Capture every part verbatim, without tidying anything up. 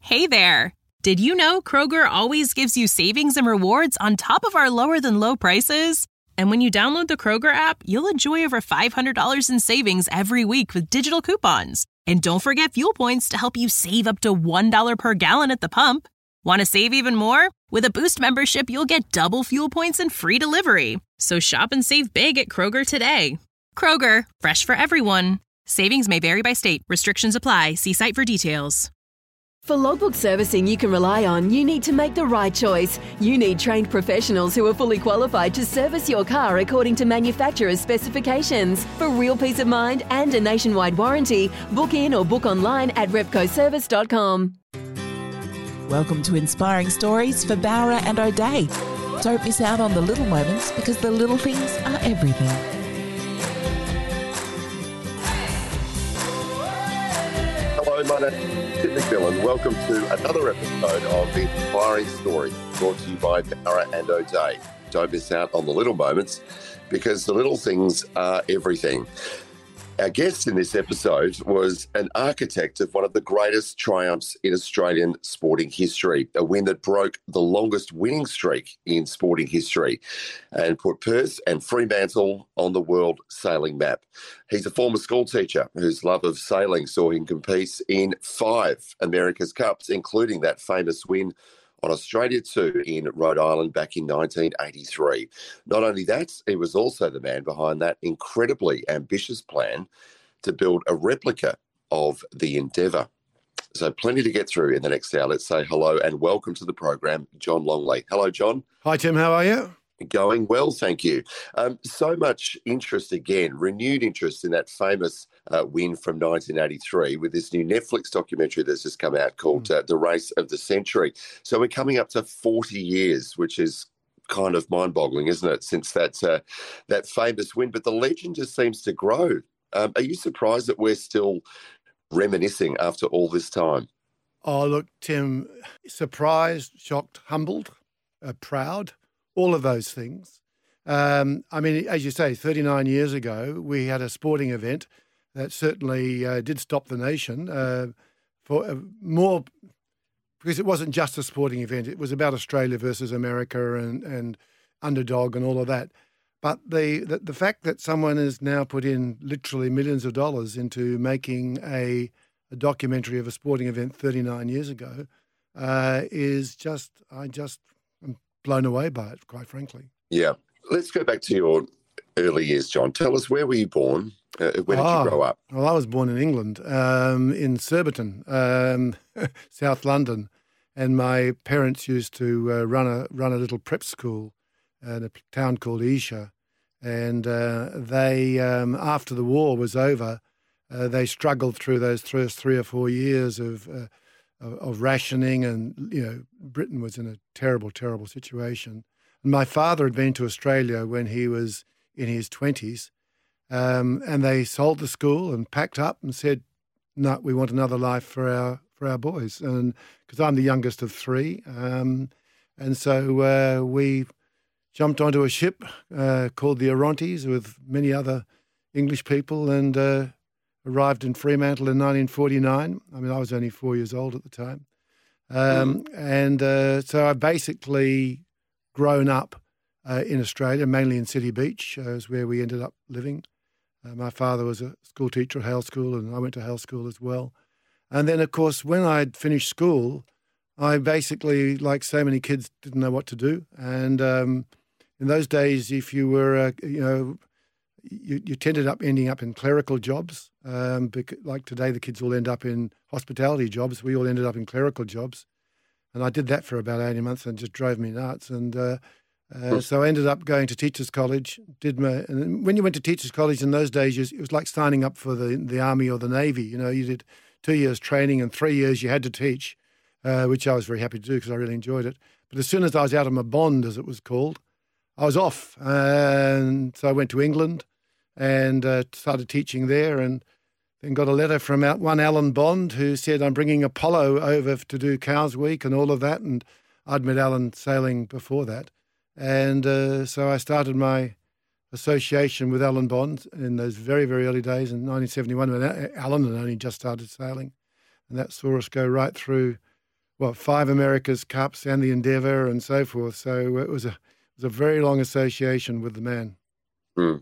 Hey there! Did you know Kroger always gives you savings and rewards on top of our lower-than-low prices? And when you download the Kroger app, you'll enjoy over five hundred dollars in savings every week with digital coupons. And don't forget fuel points to help you save up to one dollar per gallon at the pump. Want to save even more? With a Boost membership, you'll get double fuel points and free delivery. So shop and save big at Kroger today. Kroger, fresh for everyone. Savings may vary by state. Restrictions apply. See site for details. For logbook servicing you can rely on, you need to make the right choice. You need trained professionals who are fully qualified to service your car according to manufacturer's specifications. For real peace of mind and a nationwide warranty, book in or book online at repco service dot com. Welcome to Inspiring Stories for Bowra and O'Dea. Don't miss out on the little moments because the little things are everything. Hello, my name is Tim McMillan. Welcome to another episode of Inspiring Stories, brought to you by Bowra and O'Dea. Don't miss out on the little moments because the little things are everything. Our guest in this episode was an architect of one of the greatest triumphs in Australian sporting history, a win that broke the longest winning streak in sporting history and put Perth and Fremantle on the world sailing map. He's a former school teacher whose love of sailing saw him compete in five America's Cups, including that famous win on Australia two in Rhode Island back in nineteen eighty-three. Not only that, he was also the man behind that incredibly ambitious plan to build a replica of the Endeavour. So plenty to get through in the next hour. Let's say hello and welcome to the program, John Longley. Hello, John. Hi, Tim. How are you? Going well, thank you. Um, so much interest again, renewed interest in that famous uh, win from nineteen eighty-three with this new Netflix documentary that's just come out called uh, The Race of the Century. So we're coming up to forty years, which is kind of mind-boggling, isn't it, since that, uh, that famous win. But the legend just seems to grow. Um, are you surprised that we're still reminiscing after all this time? Oh, look, Tim, surprised, shocked, humbled, uh, proud. All of those things. Um, I mean, as you say, thirty-nine years ago, we had a sporting event that certainly uh, did stop the nation uh, for uh, more, because it wasn't just a sporting event. It was about Australia versus America and, and underdog and all of that. But the, the the fact that someone has now put in literally millions of dollars into making a, a documentary of a sporting event thirty-nine years ago uh, is just, I just... blown away by it, quite frankly. Yeah. Let's go back to your early years, John. Tell us, where were you born? Uh, where did oh, you grow up? Well, I was born in England, um, in Surbiton, um, South London, and my parents used to uh, run a run a little prep school in a town called Esher, and uh, they, um, after the war was over, uh, they struggled through those first three or four years of uh, of rationing, and, you know, Britain was in a terrible, terrible situation. And my father had been to Australia when he was in his twenties, um, and they sold the school and packed up and said, no, we want another life for our for our boys. And because I'm the youngest of three, um, and so uh, we jumped onto a ship uh, called the Orontes with many other English people and uh, arrived in Fremantle in nineteen forty-nine. I mean, I was only four years old at the time. Um, mm. And uh, so I've basically grown up uh, in Australia, mainly in City Beach, uh, is where we ended up living. Uh, my father was a school teacher at Hale School, and I went to Hale School as well. And then, of course, when I'd finished school, I basically, like so many kids, didn't know what to do. And um, in those days, if you were, uh, you know, You, you tended up ending up in clerical jobs. Um, because, like today, the kids all end up in hospitality jobs. We all ended up in clerical jobs. And I did that for about eighteen months and it just drove me nuts. And uh, uh, so I ended up going to Teachers College. Did my, and when you went to Teachers College in those days, it was like signing up for the, the Army or the Navy. You know, you did two years training and three years you had to teach, uh, which I was very happy to do because I really enjoyed it. But as soon as I was out of my bond, as it was called, I was off. And so I went to England and uh, started teaching there, and then got a letter from one Alan Bond who said, I'm bringing Apollo over to do Cows Week and all of that, and I'd met Alan sailing before that. And uh, so I started my association with Alan Bond in those very, very early days in nineteen seventy-one when Alan had only just started sailing, and that saw us go right through what, five America's Cups and the Endeavour and so forth. So it was a it was a very long association with the man. Mm.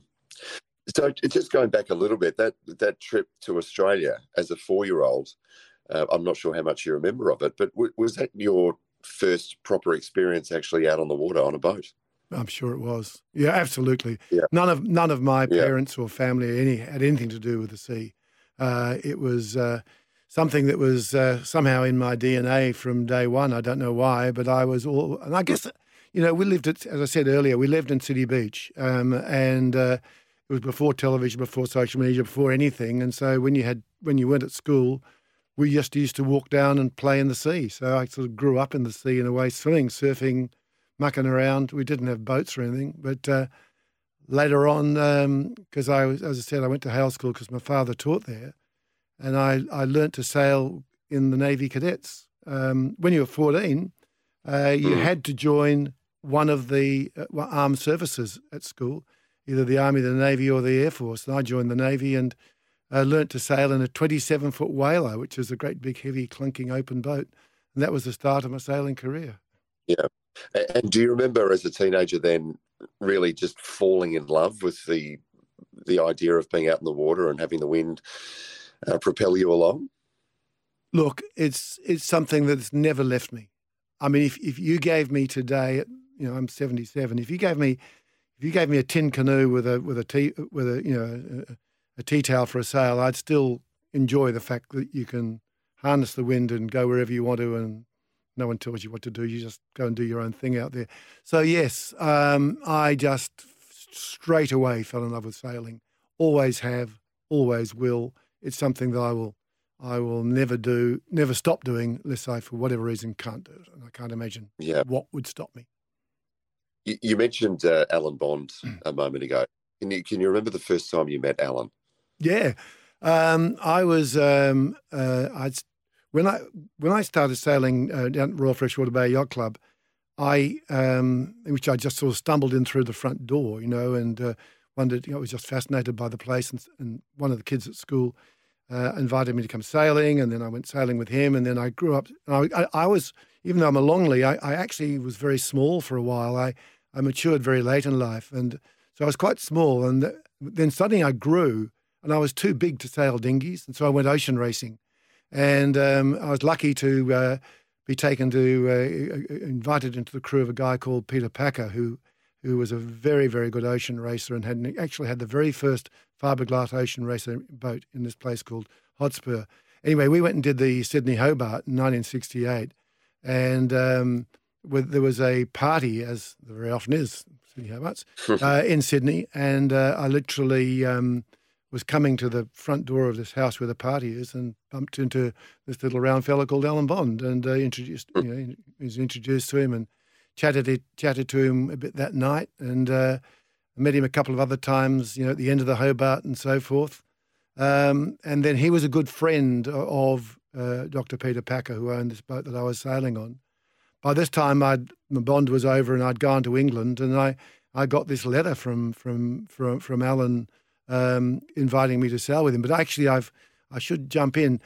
So just going back a little bit, that that trip to Australia as a four-year-old, uh, I'm not sure how much you remember of it, but w- was that your first proper experience actually out on the water on a boat? I'm sure it was. Yeah, absolutely. Yeah. None of none of my Yeah. parents or family any had anything to do with the sea. Uh, it was uh, something that was uh, somehow in my D N A from day one. I don't know why, but I was all, and I guess, you know, we lived at, as I said earlier, we lived in City Beach, um, and uh, it was before television, before social media, before anything. And so when you had when you went at school, we just used to walk down and play in the sea. So I sort of grew up in the sea in a way, swimming, surfing, mucking around. We didn't have boats or anything, but uh, later on, because um, I was, as I said, I went to Hale School because my father taught there, and I, I learnt to sail in the Navy Cadets. Um, when you were fourteen, uh, you mm. had to join one of the uh, armed services at school, either the Army, the Navy, or the Air Force. And I joined the Navy and uh, learnt to sail in a twenty-seven foot whaler, which is a great big, heavy, clunking open boat. And that was the start of my sailing career. Yeah. And do you remember as a teenager then really just falling in love with the the idea of being out in the water and having the wind uh, propel you along? Look, it's it's something that's never left me. I mean, if, if you gave me today, you know, I'm seventy-seven. If you gave me if you gave me a tin canoe with a with a tea with a you know a, a tea towel for a sail, I'd still enjoy the fact that you can harness the wind and go wherever you want to, and no one tells you what to do. You just go and do your own thing out there. So yes, um, I just straight away fell in love with sailing. Always have, always will. It's something that I will, I will never do, never stop doing, unless I, for whatever reason, can't do it. And I can't imagine yeah. what would stop me. You, you mentioned uh, Alan Bond a moment ago. Can you, can you remember the first time you met Alan? Yeah, um, I was. Um, uh, I'd. When I when I started sailing uh, down at Royal Freshwater Bay Yacht Club, I um, which I just sort of stumbled in through the front door, you know, and uh, wondered, you know, I was just fascinated by the place. And, and one of the kids at school uh, invited me to come sailing, and then I went sailing with him. And then I grew up. And I, I, I was, even though I'm a Longley, I, I actually was very small for a while. I, I matured very late in life, and so I was quite small. And then suddenly I grew, and I was too big to sail dinghies, and so I went ocean racing. And um, I was lucky to uh, be taken to, uh, invited into the crew of a guy called Peter Packer, who who was a very, very good ocean racer and had actually had the very first fiberglass ocean racer boat in this place called Hotspur. Anyway, we went and did the Sydney Hobart in nineteen sixty-eight, and um, with, there was a party, as there very often is, Sydney Hobarts, uh, in Sydney, and uh, I literally... Um, was coming to the front door of this house where the party is and bumped into this little round fella called Alan Bond and uh, introduced, you know, was introduced to him and chatted chatted to him a bit that night, and uh, I met him a couple of other times, you know, at the end of the Hobart and so forth. Um, and then he was a good friend of uh, Doctor Peter Packer, who owned this boat that I was sailing on. By this time, I'd, my bond was over and I'd gone to England, and I, I got this letter from from from from Alan. Um, inviting me to sail with him. But actually, I've I should jump in.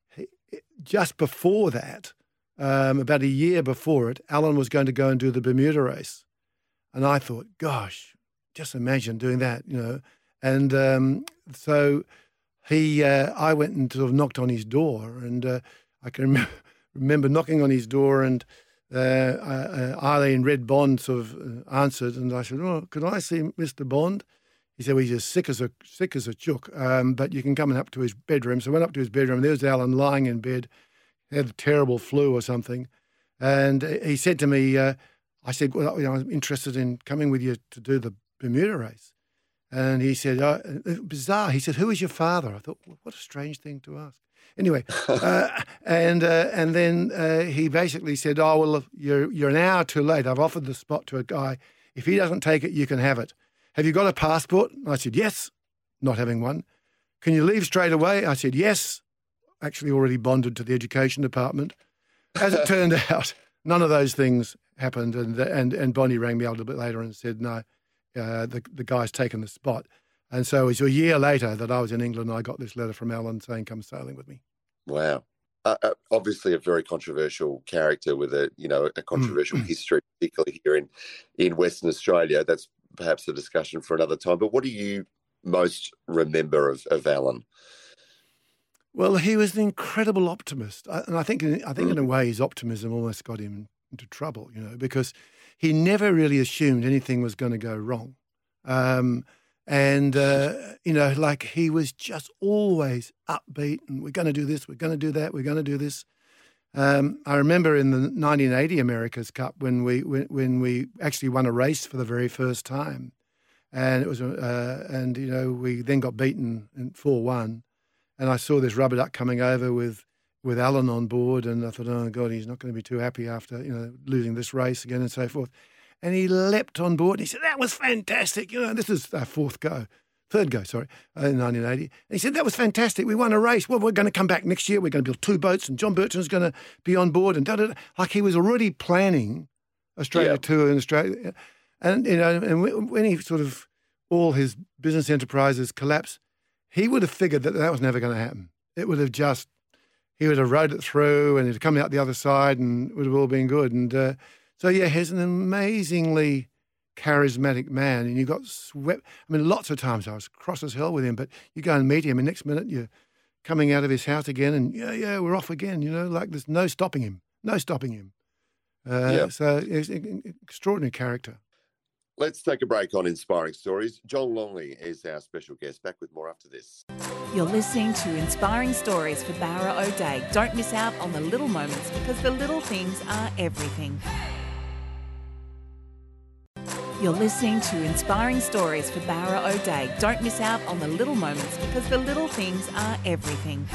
Just before that, um, about a year before it, Alan was going to go and do the Bermuda race. And I thought, gosh, just imagine doing that, you know. And um, so he, uh, I went and sort of knocked on his door, and uh, I can remember, remember knocking on his door, and uh, uh, Eileen Red Bond sort of answered, and I said, oh, could I see Mister Bond? He said, well, he's as sick as a sick as a chook, um, but you can come and up to his bedroom. So I went up to his bedroom, and there was Alan lying in bed, had a terrible flu or something. And he said to me, uh, I said, well, you know, I'm interested in coming with you to do the Bermuda race. And he said, oh, bizarre. He said, who is your father? I thought, well, what a strange thing to ask. Anyway, uh, and uh, and then uh, he basically said, oh, well, you're, you're an hour too late. I've offered the spot to a guy. If he doesn't take it, you can have it. Have you got a passport? I said, yes, not having one. Can you leave straight away? I said, yes, actually already bonded to the education department. As it turned out, none of those things happened. And and, and Bonnie rang me a little bit later and said, no, uh, the, the guy's taken the spot. And so it was a year later that I was in England and I got this letter from Alan saying, come sailing with me. Wow. uh, uh, obviously a very controversial character with a, you know, a controversial mm. history, particularly here in, in Western Australia. That's perhaps a discussion for another time. But what do you most remember of, of Alan? Well, he was an incredible optimist, I- and I think, in, I think, Mm. in a way, his optimism almost got him into trouble. You know, because he never really assumed anything was going to go wrong, um, and uh, you know, like he was just always upbeat, and we're going to do this, we're going to do that, we're going to do this. Um, I remember in the nineteen eighty America's Cup when we when, when we actually won a race for the very first time, and it was uh, and you know we then got beaten in four one. And I saw this rubber duck coming over with, with Alan on board, and I thought, oh, God, he's not going to be too happy after, you know, losing this race again and so forth. And he leapt on board, and he said, that was fantastic. You know, this is our fourth go, third go, sorry, in nineteen eighty. And he said, that was fantastic. We won a race. Well, we're going to come back next year. We're going to build two boats, and John Bertrand's going to be on board. And da-da-da. Like he was already planning Australia Yeah. tour in Australia. And, you know, and when he sort of, all his business enterprises collapsed, he would have figured that that was never going to happen. It would have just, he would have rode it through and he'd come out the other side and it would have all been good. And uh, so, yeah, he's an amazingly charismatic man. And you got swept. I mean, lots of times I was cross as hell with him, but you go and meet him and next minute you're coming out of his house again and, yeah, yeah, we're off again, you know, like there's no stopping him, no stopping him. Uh, Yeah. So he's an extraordinary character. Let's take a break on Inspiring Stories. John Longley is our special guest. Back with more after this. You're listening to Inspiring Stories for Barra O'Day. Don't miss out on the little moments because the little things are everything. You're listening to Inspiring Stories for Barra O'Day. Don't miss out on the little moments because the little things are everything.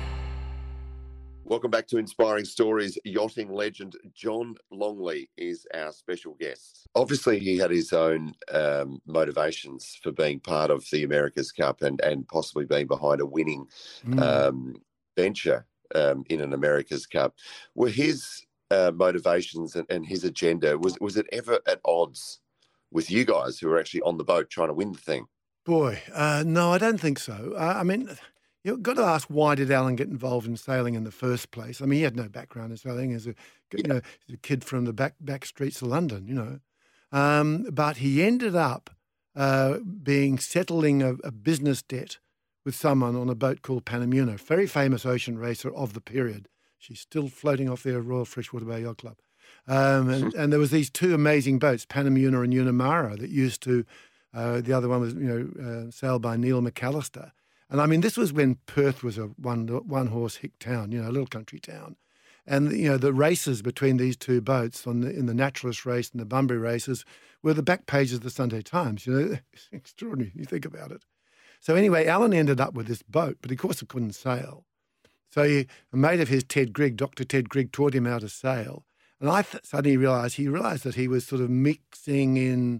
Welcome back to Inspiring Stories. Yachting legend John Longley is our special guest. Obviously, he had his own um, motivations for being part of the America's Cup and, and possibly being behind a winning Mm. um, venture um, in an America's Cup. Were his uh, motivations and, and his agenda, was, was it ever at odds with you guys who were actually on the boat trying to win the thing? Boy, uh, no, I don't think so. Uh, I mean, you've got to ask, why did Alan get involved in sailing in the first place? I mean, he had no background in sailing as a, you know, as a kid from the back back streets of London, you know. Um, but he ended up uh, being settling a, a business debt with someone on a boat called Panamuna, very famous ocean racer of the period. She's still floating off there at Royal Freshwater Bay Yacht Club. Um, and, and there was these two amazing boats, Panamuna and Unamara, that used to, uh, the other one was, you know, uh, sailed by Neil McAllister. And I mean, this was when Perth was a one one horse hick town, you know, a little country town, and you know the races between these two boats on the, in the Naturalist race and the Bunbury races were the back pages of the Sunday Times. You know, it's extraordinary. You think about it. So anyway, Alan ended up with this boat, but of course he couldn't sail. So he, a mate of his, Ted Grigg, Doctor Ted Grigg, taught him how to sail, and I th- suddenly realised he realised that he was sort of mixing in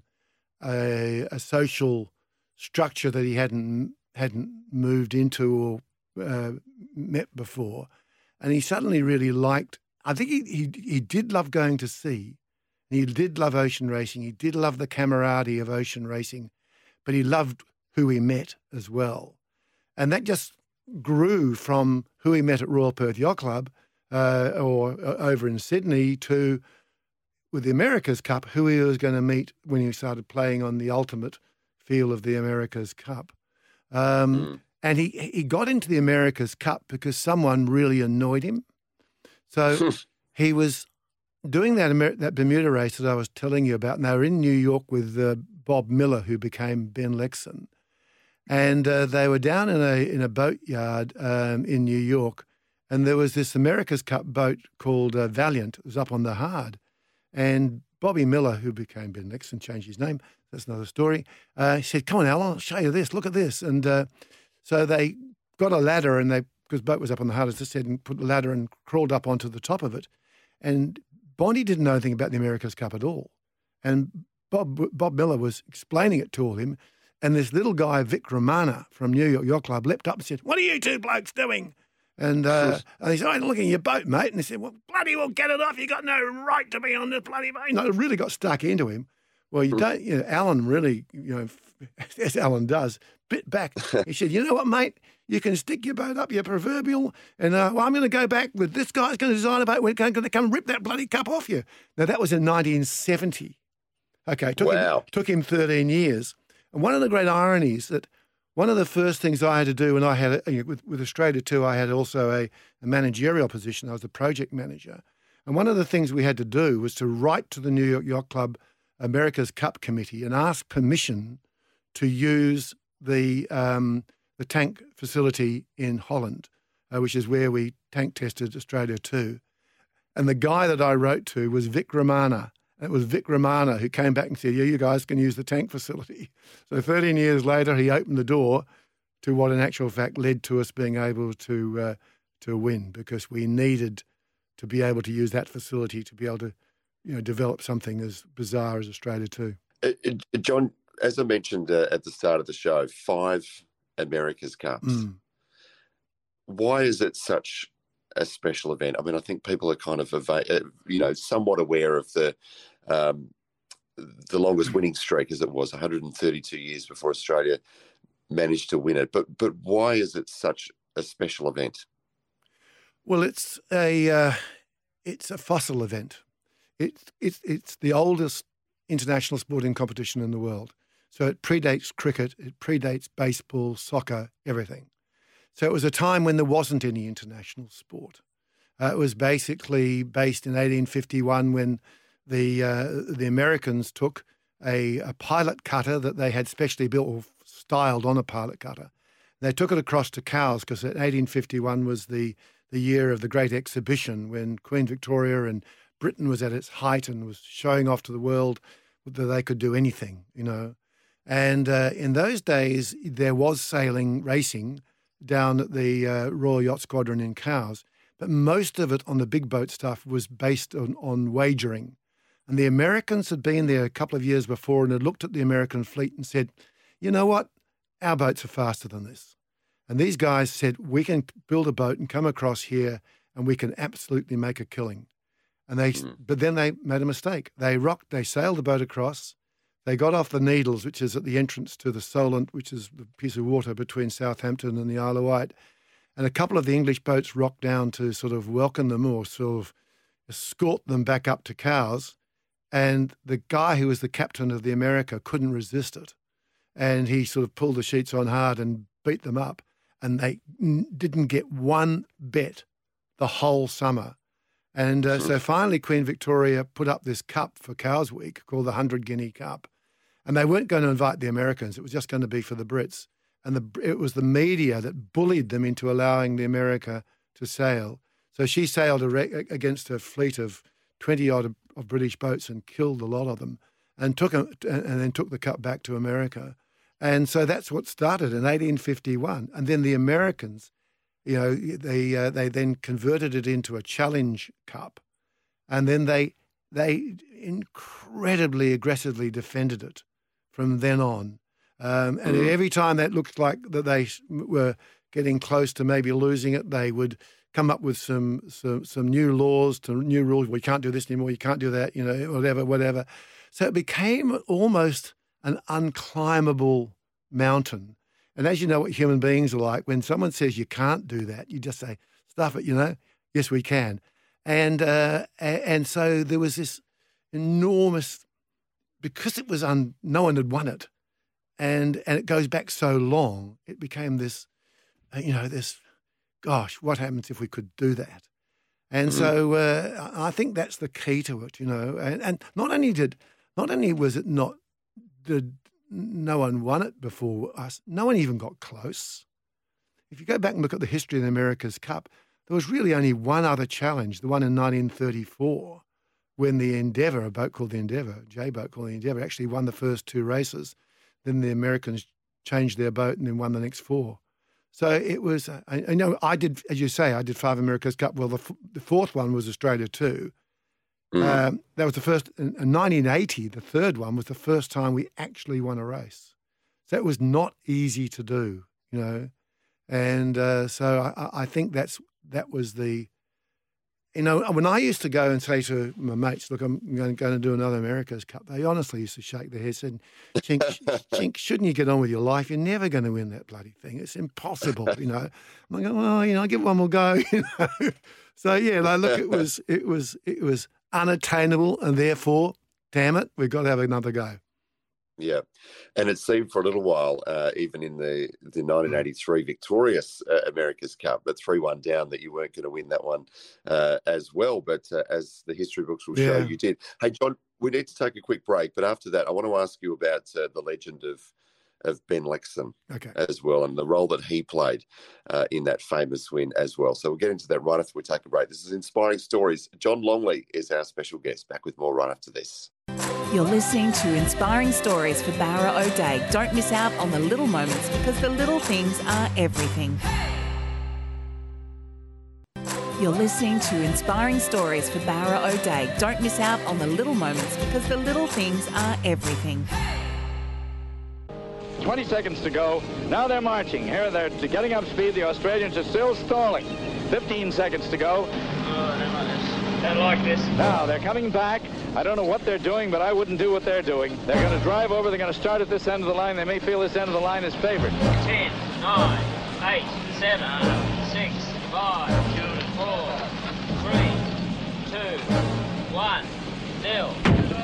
a, a social structure that he hadn't. hadn't moved into or uh, met before. And he suddenly really liked, I think he, he he did love going to sea. He did love ocean racing. He did love the camaraderie of ocean racing, but he loved who he met as well. And that just grew from who he met at Royal Perth Yacht Club uh, or uh, over in Sydney to, with the America's Cup, who he was going to meet when he started playing on the ultimate field of the America's Cup. Um, Mm. And he, he got into the America's Cup because someone really annoyed him. So he was doing that Amer- that Bermuda race that I was telling you about, and they were in New York with uh, Bob Miller, who became Ben Lexon. And uh, they were down in a in a boatyard um, in New York, and there was this America's Cup boat called uh, Valiant. It was up on the Hard. And Bobby Miller, who became Ben Lexon, changed his name. That's another story. Uh, he said, come on, Alan, I'll show you this. Look at this. And uh, so they got a ladder, and they, because the boat was up on the Hard, as I said, and put the ladder and crawled up onto the top of it. And Bonnie didn't know anything about the America's Cup at all. And Bob Bob Miller was explaining it to him. And this little guy, Vic Romana from New York Yacht Club, leapt up and said, what are you two blokes doing? And, uh, and he said, I'm looking at your boat, mate. And he said, well, bloody well, get it off. You got no right to be on this bloody boat. No, it really got stuck into him. Well, you don't, you know, Alan really, you know, as Alan does, bit back. He said, you know what, mate? You can stick your boat up, your proverbial, and uh, well, I'm going to go back with this guy's going to design a boat. We're going to come rip that bloody cup off you. Now, that was in nineteen seventy. Okay, it took, wow. him, took him thirteen years. And one of the great ironies that one of the first things I had to do when I had, a, with, with Australia too, I had also a, a managerial position. I was the project manager. And one of the things we had to do was to write to the New York Yacht Club America's Cup Committee and ask permission to use the um, the tank facility in Holland, uh, which is where we tank tested Australia too. And the guy that I wrote to was Vic Romana. And it was Vic Romana who came back and said, yeah, you guys can use the tank facility. So thirteen years later, he opened the door to what in actual fact led to us being able to uh, to win, because we needed to be able to use that facility to be able to, you know, develop something as bizarre as Australia too. Uh, uh, John, as I mentioned uh, at the start of the show, five America's Cups. Mm. Why is it such a special event? I mean, I think people are kind of, you know, somewhat aware of the um, the longest winning streak, as it was, one hundred thirty-two years before Australia managed to win it. But but why is it such a special event? Well, it's a uh, it's a fossil event. It's it's it's the oldest international sporting competition in the world. So it predates cricket, it predates baseball, soccer, everything. So it was a time when there wasn't any international sport. Uh, it was basically based in eighteen fifty-one when the uh, the Americans took a, a pilot cutter that they had specially built or styled on a pilot cutter. They took it across to Cowes because eighteen fifty-one was the, the year of the Great Exhibition when Queen Victoria and Britain was at its height and was showing off to the world that they could do anything, you know. And uh, in those days, there was sailing racing down at the uh, Royal Yacht Squadron in Cowes, but most of it on the big boat stuff was based on, on wagering. And the Americans had been there a couple of years before and had looked at the American fleet and said, you know what, our boats are faster than this. And these guys said, we can build a boat and come across here and we can absolutely make a killing. And they, mm. But then they made a mistake. They rocked, they sailed the boat across. They got off the Needles, which is at the entrance to the Solent, which is the piece of water between Southampton and the Isle of Wight. And a couple of the English boats rocked down to sort of welcome them or sort of escort them back up to Cowes. And the guy who was the captain of the America couldn't resist it. And he sort of pulled the sheets on hard and beat them up. And they n- didn't get one bet the whole summer. And uh, so finally Queen Victoria put up this cup for Cowes Week called the one hundred Guinea Cup. And they weren't going to invite the Americans. It was just going to be for the Brits. And the, it was the media that bullied them into allowing the America to sail. So she sailed a re- against a fleet of twenty-odd of, of British boats and killed a lot of them and took a, and then took the cup back to America. And so that's what started in eighteen fifty-one. And then the Americans, you know, they uh, they then converted it into a challenge cup. And then they they incredibly aggressively defended it from then on. Um, and mm. every time that looked like that they were getting close to maybe losing it, they would come up with some some, some new laws, to new rules. Well, you can't do this anymore. You can't do that, you know, whatever, whatever. So it became almost an unclimbable mountain. And as you know what human beings are like, when someone says you can't do that, you just say, stuff it, you know, yes, we can. And uh, and so there was this enormous, because it was, un, no one had won it, and and it goes back so long, it became this, uh, you know, this, gosh, what happens if we could do that? And mm-hmm. so uh, I think that's the key to it, you know. And, and not only did, not only was it not, did no one won it before us, no one even got close. If you go back and look at the history of the America's Cup, there was really only one other challenge, the one in nineteen thirty-four, when the Endeavour, a boat called the Endeavour, a J-boat called the Endeavour, actually won the first two races. Then the Americans changed their boat and then won the next four. So it was, I, I know I did, as you say, I did five America's Cup. Well, the, f- the fourth one was Australia too. Mm. Um, that was the first, in, in nineteen eighty, the third one was the first time we actually won a race. So it was not easy to do, you know. And uh, so I, I think that's that was the, You know, when I used to go and say to my mates, look, I'm going to do another America's Cup, they honestly used to shake their heads and Chink, Chink, shouldn't you get on with your life? You're never going to win that bloody thing. It's impossible, you know. I'm like, well, you know, I'll give one more go, you know. So, yeah, like, look, it was, it was, it was unattainable, and therefore, damn it, we've got to have another go. Yeah, and it seemed for a little while, uh, even in the, the nineteen eighty-three victorious uh, America's Cup, but three one down, that you weren't going to win that one uh, as well. But uh, as the history books will show, Yeah. you did. Hey, John, we need to take a quick break, but after that, I want to ask you about uh, the legend of of Ben Lexcen Okay. as well, and the role that he played uh, in that famous win as well. So we'll get into that right after we take a break. This is Inspiring Stories. John Longley is our special guest. Back with more right after this. You're listening to Inspiring Stories for Barra O'Day. Don't miss out on the little moments, because the little things are everything. You're listening to Inspiring Stories for Barra O'Day. Don't miss out on the little moments, because the little things are everything. twenty seconds to go. Now they're marching. Here they're getting up speed. The Australians are still stalling. fifteen seconds to go. Don't like this. Now they're coming back. I don't know what they're doing, but I wouldn't do what they're doing. They're going to drive over. They're going to start at this end of the line. They may feel this end of the line is favored. Ten, nine, eight, seven, six, five, four, three, two, one, nil.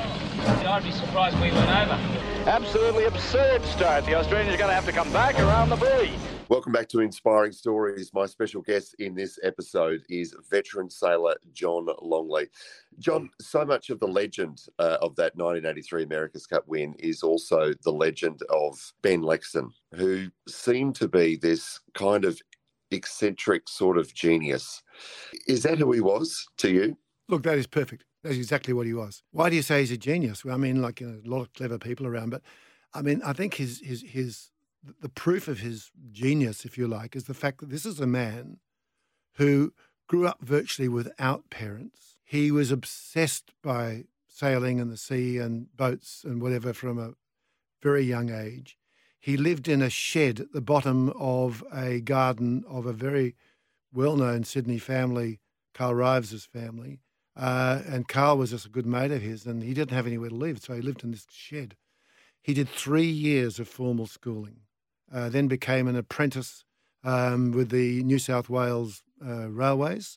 I'd be surprised we went over. Absolutely absurd start. The Australians are going to have to come back around the buoy. Welcome back to Inspiring Stories. My special guest in this episode is veteran sailor John Longley. John, so much of the legend uh, of that nineteen eighty-three America's Cup win is also the legend of Ben Lexcen, who seemed to be this kind of eccentric sort of genius. Is that who he was to you? Look, that is perfect. That's exactly what he was. Why do you say he's a genius? Well, I mean, like, you know, a lot of clever people around, but I mean, I think his his his the proof of his genius, if you like, is the fact that this is a man who grew up virtually without parents. He was obsessed by sailing and the sea and boats and whatever from a very young age. He lived in a shed at the bottom of a garden of a very well-known Sydney family, Carl Rives's family. Uh, and Carl was just a good mate of his, and he didn't have anywhere to live, so he lived in this shed. He did three years of formal schooling, uh, then became an apprentice um, with the New South Wales uh, Railways.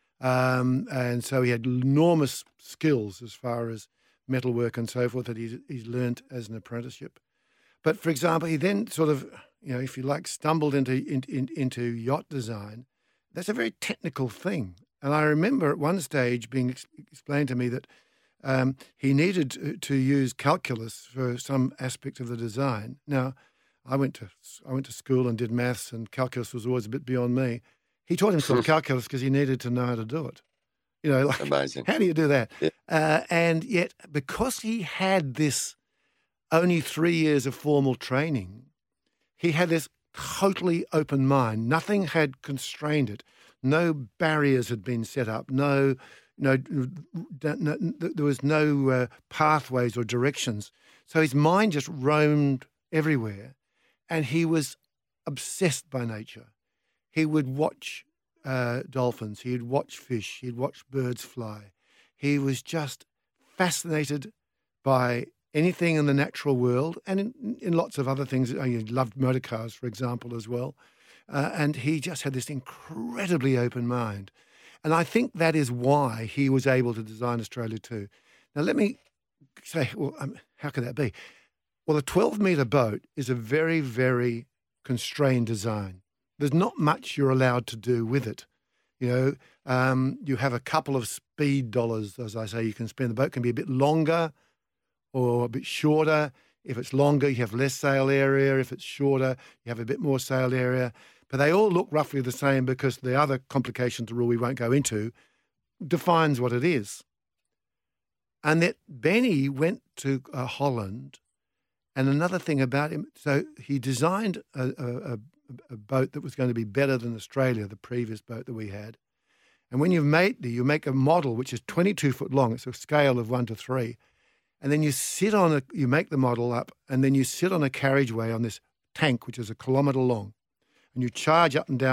Um, and so he had enormous skills as far as metalwork and so forth that he, he learnt as an apprenticeship. But, for example, he then sort of, you know, if you like, stumbled into, in, in, into yacht design. That's a very technical thing. And I remember at one stage being ex- explained to me that um, he needed to, to use calculus for some aspect of the design. Now, I went to I went to school and did maths, and calculus was always a bit beyond me. He taught himself calculus because he needed to know how to do it. You know, like, amazing. How do you do that? Yeah. Uh, and yet, because he had this only three years of formal training, he had this totally open mind. Nothing had constrained it. No barriers had been set up. No, no, no there was no uh, pathways or directions. So his mind just roamed everywhere, and he was obsessed by nature. He would watch uh, dolphins. He'd watch fish. He'd watch birds fly. He was just fascinated by anything in the natural world, and in, in lots of other things. He loved motor cars, for example, as well. Uh, and he just had this incredibly open mind. And I think that is why he was able to design Australia too. Now, let me say, well, um, how could that be? Well, a twelve-metre boat is a very, very constrained design. There's not much you're allowed to do with it. You know, um, you have a couple of speed dollars, as I say, you can spend. The boat can be a bit longer or a bit shorter. If it's longer, you have less sail area. If it's shorter, you have a bit more sail area. But they all look roughly the same because the other complication to rule we won't go into defines what it is. And that Benny went to uh, Holland, and another thing about him, so he designed a, a, a boat that was going to be better than Australia, the previous boat that we had. And when you make the, you make a model which is twenty-two foot long. It's a scale of one to three. And then you sit on a, you make the model up, and then you sit on a carriageway on this tank, which is a kilometre long. And you charge up and down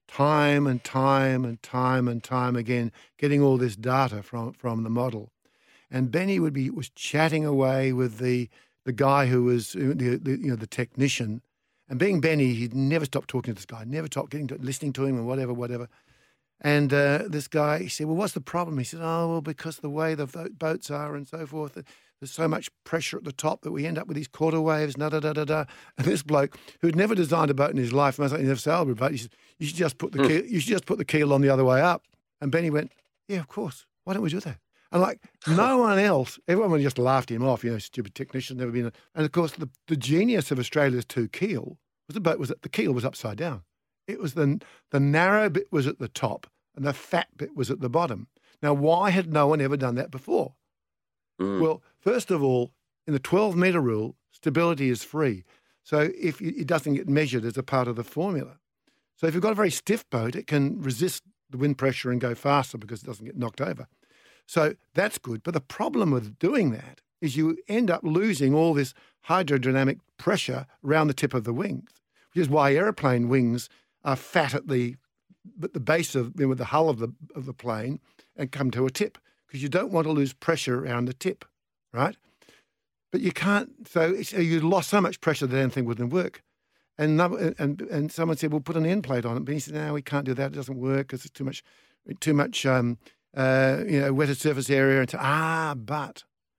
time and time and time and time again, getting all this data from, from the model. And Benny would be was chatting away with the the guy who was the, the you know the technician, and being Benny, he'd never stop talking to this guy, never stop getting to, listening to him and whatever, whatever. And uh, this guy, he said, "Well, what's the problem?" He said, "Oh, well, because the way the boats are and so forth, there's so much pressure at the top that we end up with these quarter waves." Da da da da da. And this bloke who'd never designed a boat in his life, most likely never sailed a boat, he said, "You should just put the keel, you should just put the keel on the other way up." And Benny went, "Yeah, of course. Why don't we do that?" And like no one else, everyone just laughed him off, you know, stupid technician, never been. A, and of course, the, the genius of Australia's two keel was the boat was that the keel was upside down. It was the the narrow bit was at the top and the fat bit was at the bottom. Now, why had no one ever done that before? Mm. Well, first of all, in the twelve metre rule, stability is free. So if you, it doesn't get measured as a part of the formula. So if you've got a very stiff boat, it can resist the wind pressure and go faster because it doesn't get knocked over. So that's good. But the problem with doing that is you end up losing all this hydrodynamic pressure around the tip of the wings, which is why aeroplane wings are fat at the at the base of you know, the hull of the of the plane and come to a tip, because you don't want to lose pressure around the tip, right? But you can't. So, so you lost so much pressure that anything wouldn't work. And and and someone said, "Well, put an end plate on it." But he said, "No, we can't do that. It doesn't work because it's too much, too much." Um, Uh, you know, wetter surface area, and to, ah, but,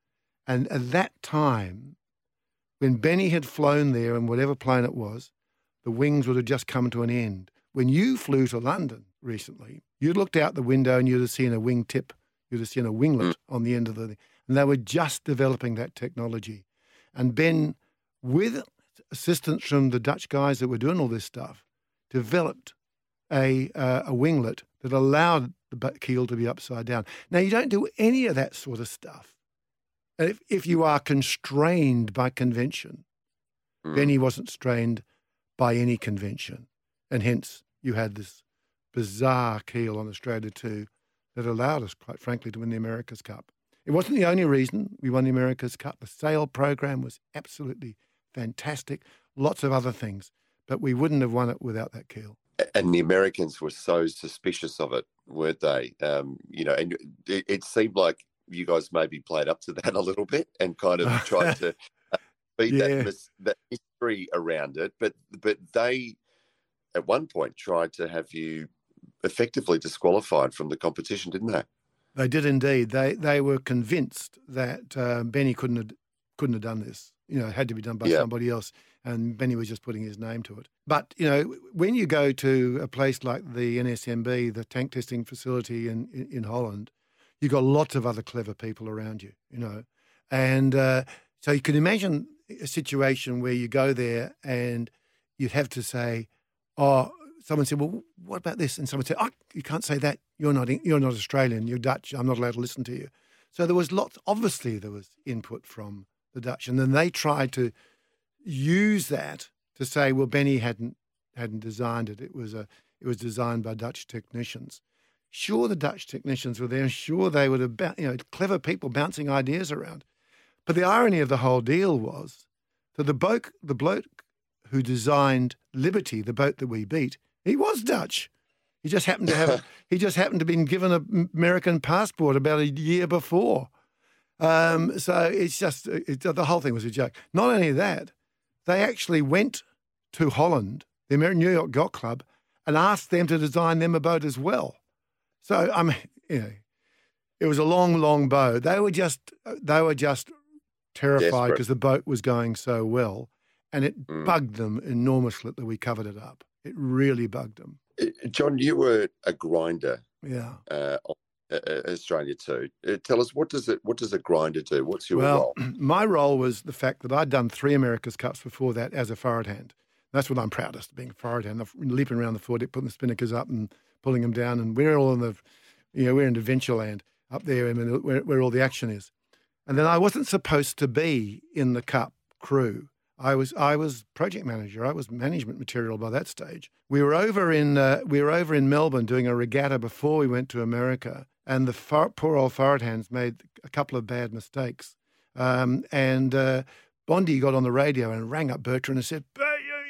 and at that time, when Benny had flown there and whatever plane it was, the wings would have just come to an end. When you flew to London recently, you looked out the window and you'd have seen a wing tip, you'd have seen a winglet on the end of the thing, and they were just developing that technology. And Ben, with assistance from the Dutch guys that were doing all this stuff, developed a uh, a winglet that allowed the keel to be upside down. Now, you don't do any of that sort of stuff if, if you are constrained by convention. Mm. Benny wasn't strained by any convention, and hence you had this bizarre keel on Australia two that allowed us, quite frankly, to win the America's Cup. It wasn't the only reason we won the America's Cup. The sail program was absolutely fantastic, lots of other things, but we wouldn't have won it without that keel. And the Americans were so suspicious of it, weren't they? Um, you know, and it, it seemed like you guys maybe played up to that a little bit and kind of tried to uh, beat yeah. that, mis- that mystery around it. But but they, at one point, tried to have you effectively disqualified from the competition, didn't they? They did indeed. They they were convinced that uh, Benny couldn't have, couldn't have done this. You know, it had to be done by yeah. somebody else. And Benny was just putting his name to it. But, you know, when you go to a place like the N S M B, the tank testing facility in, in, in Holland, you've got lots of other clever people around you, you know. And uh, so you can imagine a situation where you go there and you'd have to say, oh, someone said, well, what about this? And someone said, oh, you can't say that. You're not, you're not Australian. You're Dutch. I'm not allowed to listen to you. So there was lots, obviously there was input from the Dutch. And then they tried to use that to say, well, Benny hadn't hadn't designed it. It was a it was designed by Dutch technicians. Sure, the Dutch technicians were there. Sure, they would have, you know, clever people bouncing ideas around. But the irony of the whole deal was that the bloke, the bloke who designed Liberty, the boat that we beat, he was Dutch. He just happened to have a, he just happened to have been given an American passport about a year before. Um, so it's just it, the whole thing was a joke. Not only that, they actually went to Holland, the New York Yacht Club, and asked them to design them a boat as well. So I mean, you know, it was a long, long bow. They were just they were just terrified because the boat was going so well, and it mm. bugged them enormously that we covered it up. It really bugged them. John, you were a grinder. Yeah. Uh, Uh, Australia too. Uh, tell us, what does it? What does a grinder do? What's your well, role? My role was the fact that I'd done three America's Cups before that as a forward hand. That's what I'm proudest, being a forward hand, leaping around the foredeck, putting the spinnakers up and pulling them down. And we're all in the, you know, we're in Adventureland up there, I mean, where, where all the action is. And then I wasn't supposed to be in the Cup crew. I was I was project manager. I was management material by that stage. We were over in uh, we were over in Melbourne doing a regatta before we went to America. And the far, poor old forward hands made a couple of bad mistakes. Um, and uh, Bondi got on the radio and rang up Bertrand and said, you, you,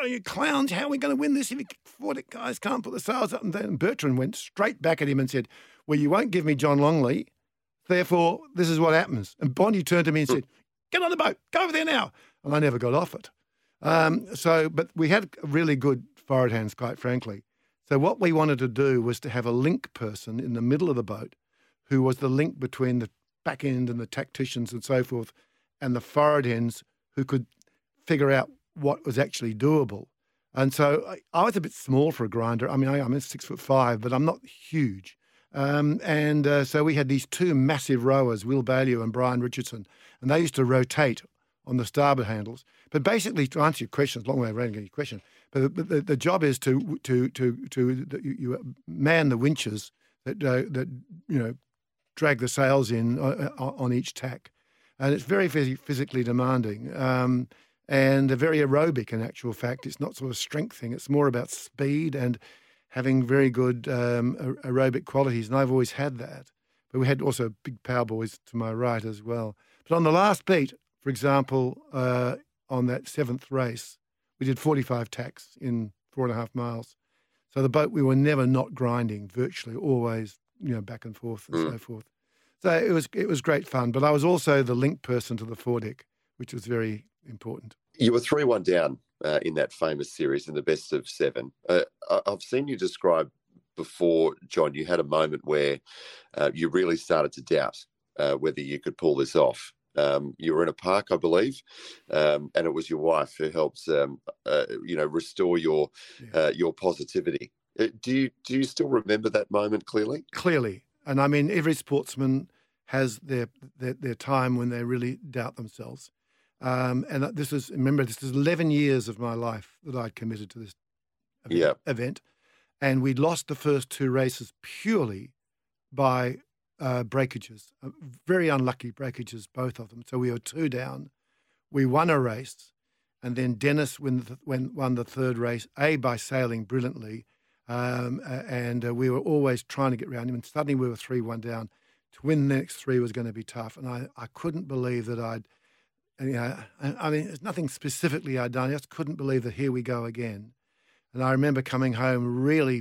"Oh, you clowns, how are we going to win this if you forty guys can't put the sails up?" And then Bertrand went straight back at him and said, "Well, you won't give me John Longley, therefore this is what happens." And Bondy turned to me and said, "Get on the boat, go over there now." And I never got off it. Um, so, but we had really good forward hands, quite frankly. So what we wanted to do was to have a link person in the middle of the boat who was the link between the back end and the tacticians and so forth and the forward ends who could figure out what was actually doable. And so I, I was a bit small for a grinder. I mean, I, I'm six foot five, but I'm not huge. Um, and uh, so we had these two massive rowers, Will Bailey and Brian Richardson, and they used to rotate on the starboard handles. But basically, to answer your question, it's a long way around your question, but the, the, the job is to to to to, to you, you man the winches that uh, that you know drag the sails in uh, on each tack, and it's very phys- physically demanding um, and very aerobic. In actual fact, it's not sort of strength thing; it's more about speed and having very good um, aerobic qualities, and I've always had that. But we had also big power boys to my right as well. But on the last beat, for example, uh, on that seventh race, we did forty-five tacks in four and a half miles. So the boat, we were never not grinding, virtually, always, you know, back and forth and mm. so forth. So it was it was great fun. But I was also the link person to the foredeck, which was very important. You were three one down uh, in that famous series in the best of seven. Uh, I've seen you describe before, John, you had a moment where uh, you really started to doubt uh, whether you could pull this off. Um, you were in a park, I believe, um, and it was your wife who helps, um, uh, you know, restore your yeah. uh, your positivity. Uh, do you do you still remember that moment clearly? Clearly, and I mean, every sportsman has their their, their time when they really doubt themselves. Um, and this is remember, this is eleven years of my life that I'd committed to this event, yeah. event, and we'd lost the first two races purely by. Uh, breakages, uh, very unlucky breakages, both of them. So we were two down. We won a race, and then Dennis won the, won, won the third race, A, by sailing brilliantly, um, uh, and uh, we were always trying to get around him, and suddenly we were three one down. To win the next three was going to be tough, and I, I couldn't believe that I'd, you know, I, I mean, there's nothing specifically I'd done. I just couldn't believe that here we go again. And I remember coming home really,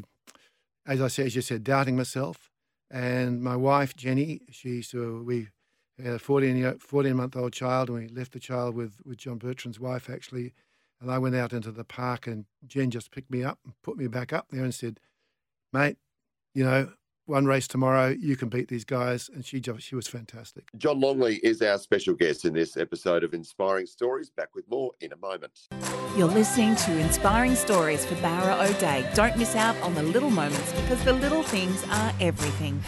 as I said, as you said, doubting myself. And my wife, Jenny, she so we had a fourteen-month-old child, and we left the child with, with John Bertrand's wife, actually. And I went out into the park, and Jen just picked me up and put me back up there and said, "Mate, you know, one race tomorrow, you can beat these guys." And she just, she was fantastic. John Longley is our special guest in this episode of Inspiring Stories. Back with more in a moment. You're listening to Inspiring Stories for Bowra O'Dea. Don't miss out on the little moments, because the little things are everything.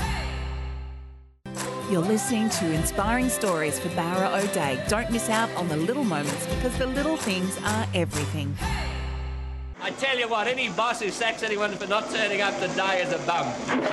You're listening to Inspiring Stories for Bowra O'Dea. Don't miss out on the little moments, because the little things are everything. I tell you what, any boss who sacks anyone for not turning up today is a bum.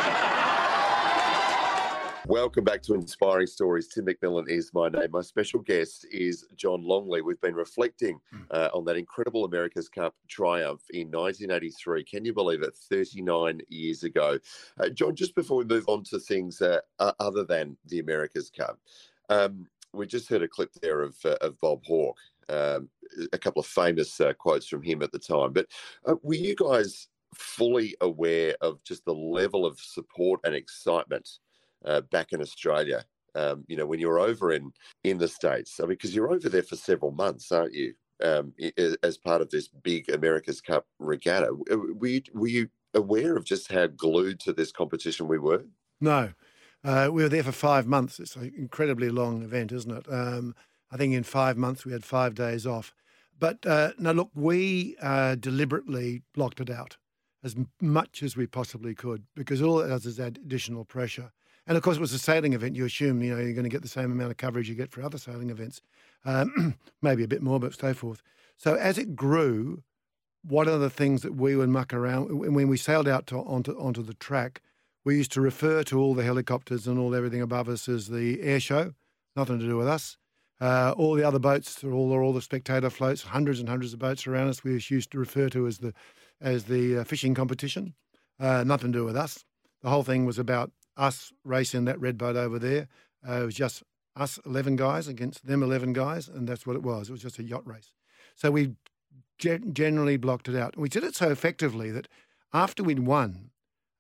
Welcome back to Inspiring Stories. Tim McMillan is my name. My special guest is John Longley. We've been reflecting uh, on that incredible America's Cup triumph in nineteen eighty-three. Can you believe it? thirty-nine years ago. Uh, John, just before we move on to things uh, other than the America's Cup, um, we just heard a clip there of, uh, of Bob Hawke. Um, a couple of famous uh, quotes from him at the time. But uh, were you guys fully aware of just the level of support and excitement uh, back in Australia, um, you know, when you were over in, in the States? I mean, because you're over there for several months, aren't you, um, as part of this big America's Cup regatta. Were you, were you aware of just how glued to this competition we were? No. Uh, we were there for five months. It's an incredibly long event, isn't it? Um, I think in five months we had five days off. But uh, no, look, we uh, deliberately blocked it out as much as we possibly could, because all it does is add additional pressure. And of course, it was a sailing event. You assume, you know, you're going to get the same amount of coverage you get for other sailing events, um, maybe a bit more, but so forth. So as it grew, one of the things that we would muck around, when we sailed out to, onto, onto the track, we used to refer to all the helicopters and all everything above us as the air show, nothing to do with us. Uh, all the other boats, all all the spectator floats, hundreds and hundreds of boats around us, we used to refer to as the as the uh, fishing competition. Uh, nothing to do with us. The whole thing was about us racing that red boat over there. Uh, it was just us eleven guys against them eleven guys, and that's what it was. It was just a yacht race. So we gen- generally blocked it out. And we did it so effectively that after we'd won,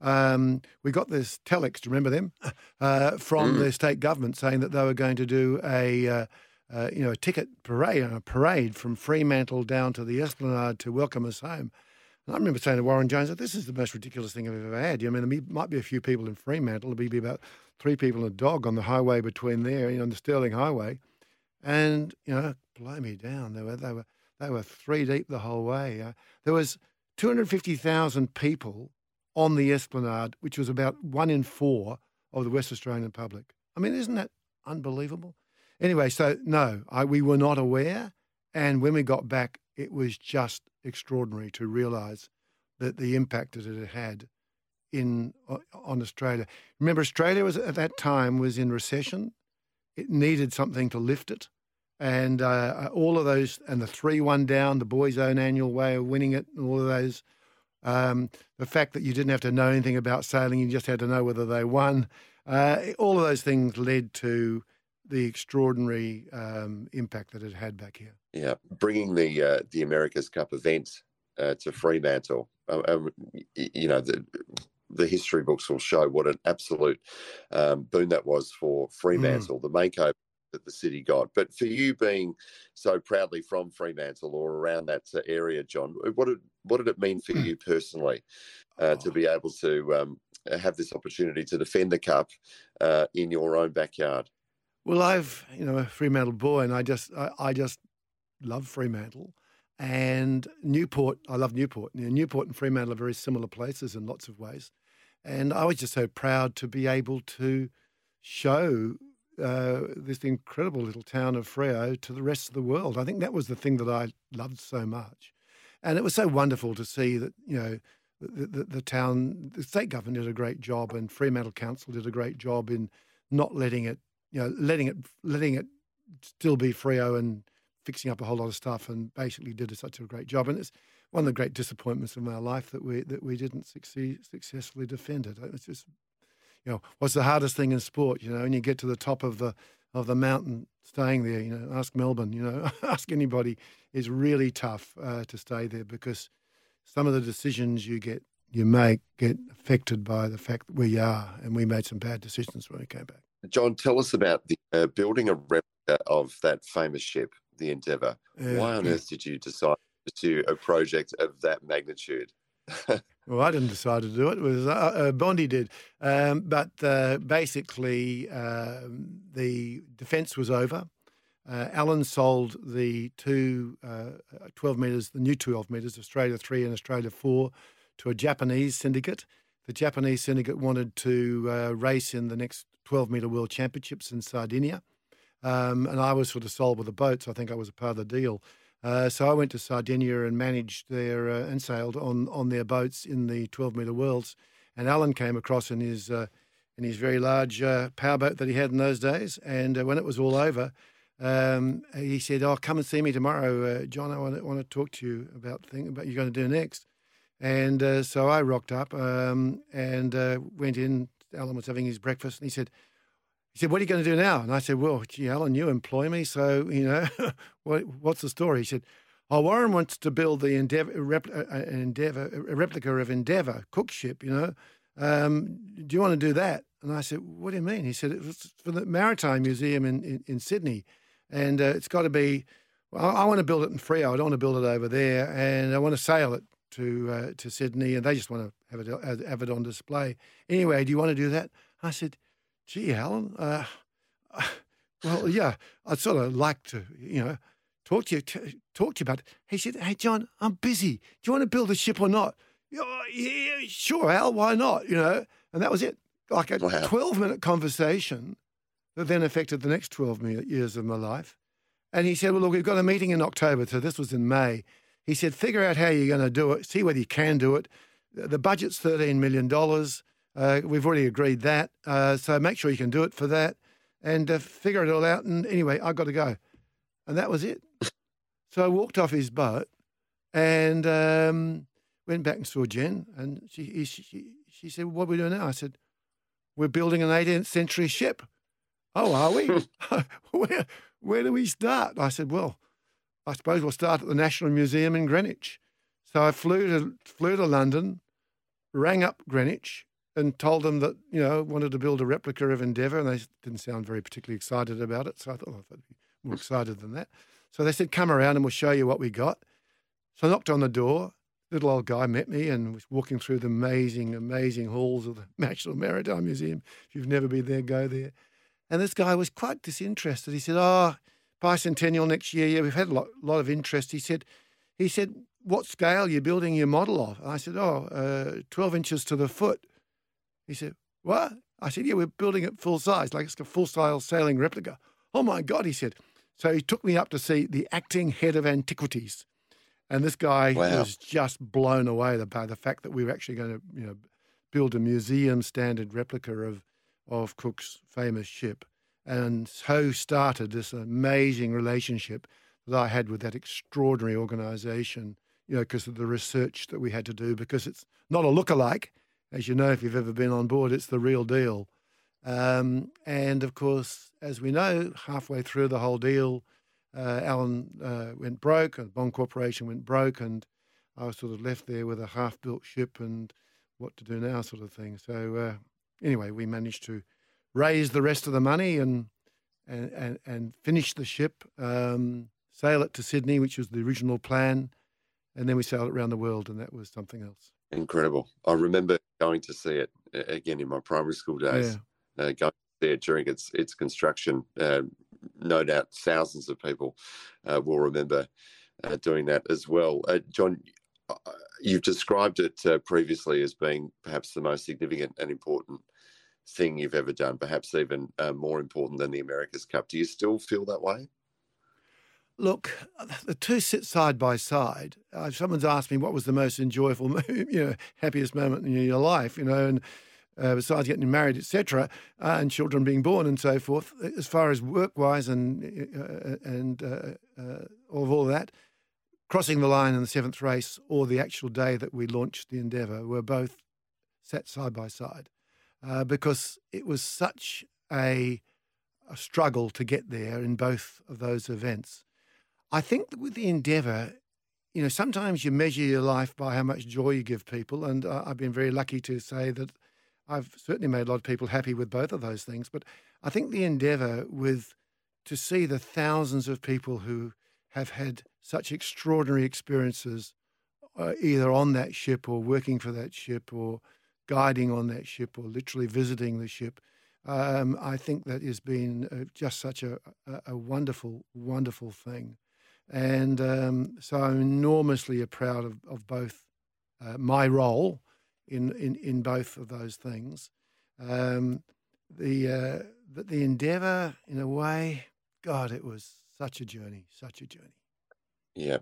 um, we got this telex, do you remember them, uh, from Mm. the state government saying that they were going to do a, uh, uh, you know, a ticket parade, a parade from Fremantle down to the Esplanade to welcome us home. And I remember saying to Warren Jones that this is the most ridiculous thing I've ever had. I mean, there might be a few people in Fremantle. There'll be about three people and a dog on the highway between there, you know, on the Stirling Highway. And, you know, blow me down. They were they were, they were three deep the whole way. Uh, there was two hundred fifty thousand people on the Esplanade, which was about one in four of the West Australian public. I mean, isn't that unbelievable? Anyway, so no, I, we were not aware. And when we got back, it was just extraordinary to realise that the impact that it had in on Australia. Remember, Australia was at that time was in recession. It needed something to lift it. And uh, all of those, and the three one down, the boys' own annual way of winning it, and all of those, um, the fact that you didn't have to know anything about sailing, you just had to know whether they won. Uh, all of those things led to the extraordinary um, impact that it had back here. Yeah, bringing the uh, the America's Cup event uh, to Fremantle, uh, um, you know, the the history books will show what an absolute um, boon that was for Fremantle, mm. the makeover that the city got. But for you being so proudly from Fremantle or around that uh, area, John, what did what did it mean for you personally uh, oh. to be able to um, have this opportunity to defend the cup uh, in your own backyard? Well, I've, you know, a Fremantle boy, and I just, I, I just love Fremantle. And Newport, I love Newport. You know, Newport and Fremantle are very similar places in lots of ways. And I was just so proud to be able to show uh, this incredible little town of Freo to the rest of the world. I think that was the thing that I loved so much. And it was so wonderful to see that, you know, the, the, the town, the state government did a great job, and Fremantle Council did a great job in not letting it, you know, letting it, letting it still be Freo and fixing up a whole lot of stuff, and basically did such a great job. And it's one of the great disappointments of my life that we that we didn't succeed successfully defend it. It's just, you know, what's the hardest thing in sport? You know, when you get to the top of the of the mountain, staying there. You know, ask Melbourne. You know, ask anybody. It's really tough uh, to stay there, because some of the decisions you get you make get affected by the fact that we are, and we made some bad decisions when we came back. John, tell us about the uh, building a replica of that famous ship, the Endeavour. Uh, Why on earth did you decide to pursue a project of that magnitude? Well, I didn't decide to do it. It was uh, uh, Bondi did. Um, but uh, basically, uh, the defence was over. Uh, Alan sold the two uh, twelve metres, the new twelve metres, Australia three and Australia four, to a Japanese syndicate. The Japanese syndicate wanted to uh, race in the next twelve metre World Championships in Sardinia. Um, and I was sort of sold with the boats. I think I was a part of the deal. Uh, so I went to Sardinia and managed their uh, and sailed on on their boats in the twelve metre Worlds. And Alan came across in his uh, in his very large uh, powerboat that he had in those days. And uh, when it was all over, um, he said, "Oh, come and see me tomorrow, uh, John. I want to, want to talk to you about the thing about you're going to do next." And uh, so I rocked up um, and uh, went in. Alan was having his breakfast, and he said, He said, "What are you going to do now?" And I said, "Well, gee, Alan, you employ me, so, you know, what, what's the story?" He said, "Oh, Warren wants to build the Endeavour, repl- uh, an Endeavour, a replica of Endeavour cook ship, you know. Um, do you want to do that?" And I said, "What do you mean?" He said, "It's for the Maritime Museum in, in, in Sydney, and uh, it's got to be, well, I, I want to build it in Freo. I don't want to build it over there, and I want to sail it to uh, to Sydney, and they just want to have it, have it on display. Anyway, do you want to do that?" I said, "Gee, Alan, uh, well, yeah, I'd sort of like to, you know, talk to you, t- talk to you about it." He said, "Hey, John, I'm busy. Do you want to build a ship or not?" "Yeah, yeah, sure, Al, why not?" You know, and that was it. Like a Wow. twelve-minute conversation that then affected the next twelve years of my life. And he said, "Well, look, we've got a meeting in October, so this was in May." He said, "Figure out how you're going to do it, see whether you can do it. The budget's thirteen million dollars. Uh, we've already agreed that, uh, so make sure you can do it for that, and uh, figure it all out." And anyway, I got to go, and that was it. So I walked off his boat, and um, went back and saw Jen, and she she she said, "What are we doing now?" I said, "We're building an eighteenth century ship." "Oh, are we? where where do we start?" I said, "Well, I suppose we'll start at the National Museum in Greenwich. So I flew to flew to London, rang up Greenwich, and told them that, you know, wanted to build a replica of Endeavour, and they didn't sound very particularly excited about it. So I thought, oh, I'd be more excited than that. So they said, come around and we'll show you what we got. So I knocked on the door. Little old guy met me and was walking through the amazing, amazing halls of the National Maritime Museum. If you've never been there, go there. And this guy was quite disinterested. He said, oh, bicentennial next year. Yeah, we've had a lot, lot of interest. He said, he said, what scale are you building your model of? I said, oh, uh, twelve inches to the foot. He said, what? I said, yeah, we're building it full size, like it's a full-size sailing replica. Oh, my God, he said. So he took me up to see the acting head of antiquities. And this guy wow. was just blown away by the fact that we were actually going to, you know, build a museum-standard replica of, of Cook's famous ship. And so started this amazing relationship that I had with that extraordinary organisation, you know, because of the research that we had to do, because it's not a look-alike. As you know, if you've ever been on board, it's the real deal. Um, and, of course, as we know, halfway through the whole deal, uh, Alan uh, went broke, and Bond Corporation went broke, and I was sort of left there with a half-built ship and what to do now sort of thing. So, uh, anyway, we managed to raise the rest of the money and and, and, and finish the ship, um, sail it to Sydney, which was the original plan, and then we sailed it around the world, and that was something else. Incredible. I remember going to see it again in my primary school days, yeah. uh, going to see it during its its construction. Uh, no doubt thousands of people uh, will remember uh, doing that as well. Uh, John, uh, you've described it uh, previously as being perhaps the most significant and important thing you've ever done, perhaps even uh, more important than the America's Cup. Do you still feel that way? Look, the two sit side by side. Uh, if someone's asked me what was the most enjoyable, you know, happiest moment in your life, you know, and uh, besides getting married, et cetera, uh, and children being born and so forth, as far as work-wise and uh, and uh, uh, all of all that, crossing the line in the seventh race or the actual day that we launched the Endeavour were both sat side by side uh, because it was such a, a struggle to get there in both of those events. I think that with the Endeavour, you know, sometimes you measure your life by how much joy you give people, and uh, I've been very lucky to say that I've certainly made a lot of people happy with both of those things. But I think the Endeavour, with to see the thousands of people who have had such extraordinary experiences, uh, either on that ship or working for that ship or guiding on that ship or literally visiting the ship, um, I think that has been uh, just such a, a, a wonderful, wonderful thing. And um, so I'm enormously proud of, of both uh, my role in, in, in both of those things. Um, the, uh, the the Endeavour, in a way, God, it was such a journey, such a journey. Yeah.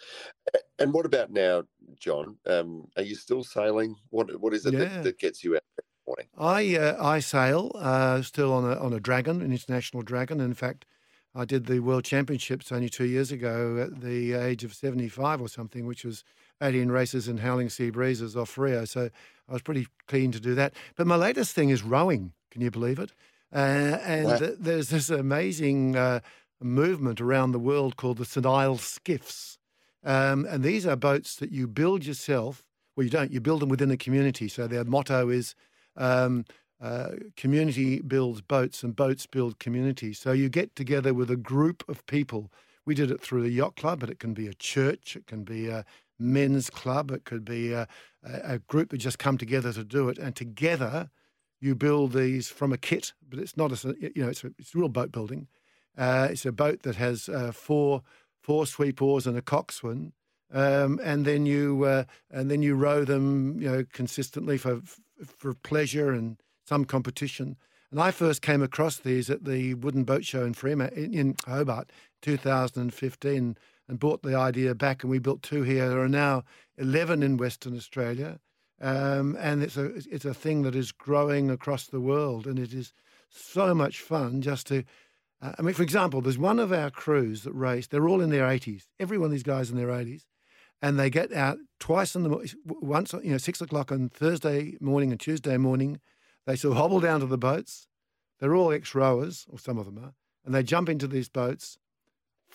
And what about now, John? Um, are you still sailing? What What is it yeah. that, that gets you out every morning? I uh, I sail uh, still on a on a Dragon, an international Dragon. In fact, I did the World Championships only two years ago at the age of seventy-five or something, which was eighteen races in howling sea breezes off Rio. So I was pretty keen to do that. But my latest thing is rowing. Can you believe it? Uh, and wow. th- there's this amazing uh, movement around the world called the Saint Ives skiffs. Um, and these are boats that you build yourself. Well, you don't. You build them within a community. So their motto is um, uh, community builds boats and boats build community. So you get together with a group of people. We did it through the yacht club, but it can be a church. It can be a men's club. It could be a, a group that just come together to do it. And together you build these from a kit, but it's not a, you know, it's, a, it's real boat building. Uh, it's a boat that has uh, four four sweep oars and a coxswain, um, and then you uh, and then you row them, you know, consistently for for pleasure and some competition. And I first came across these at the Wooden Boat Show in Fremont, in, in Hobart, two thousand fifteen, and brought the idea back, and we built two here. There are now eleven in Western Australia, um, and it's a it's a thing that is growing across the world, and it is so much fun just to. Uh, I mean, for example, there's one of our crews that race. They're all in their eighties. Every one of these guys in their eighties, and they get out twice in the morning. Once, you know, six o'clock on Thursday morning and Tuesday morning. They sort of hobble down to the boats. They're all ex-rowers, or some of them are, and they jump into these boats,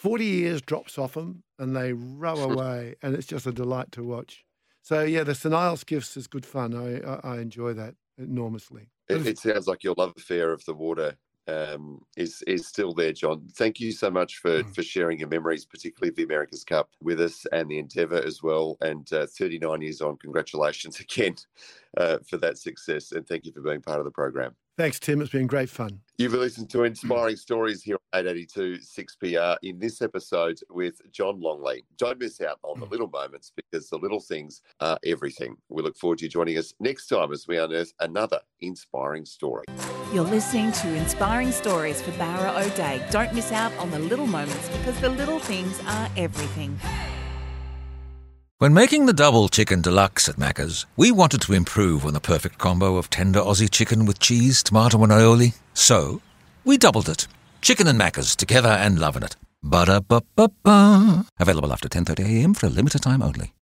forty years drops off them and they row away, and it's just a delight to watch. So, yeah, the Saint Iles Gifts is good fun. I, I, I enjoy that enormously. It, it sounds like your love affair of the water um, is is still there, John. Thank you so much for, mm. for sharing your memories, particularly of the America's Cup with us and the Endeavour as well. And uh, thirty-nine years on, congratulations again uh, for that success. And thank you for being part of the program. Thanks, Tim. It's been great fun. You've listened to Inspiring Stories here on eight eighty-two six P R in this episode with John Longley. Don't miss out on the little moments, because the little things are everything. We look forward to you joining us next time as we unearth another inspiring story. You're listening to Inspiring Stories for Barra O'Day. Don't miss out on the little moments, because the little things are everything. When making the double chicken deluxe at Macca's, we wanted to improve on the perfect combo of tender Aussie chicken with cheese, tomato and aioli. So, we doubled it. Chicken and Macca's, together and loving it. Ba-da-ba-ba-ba. Available after ten thirty a m for a limited time only.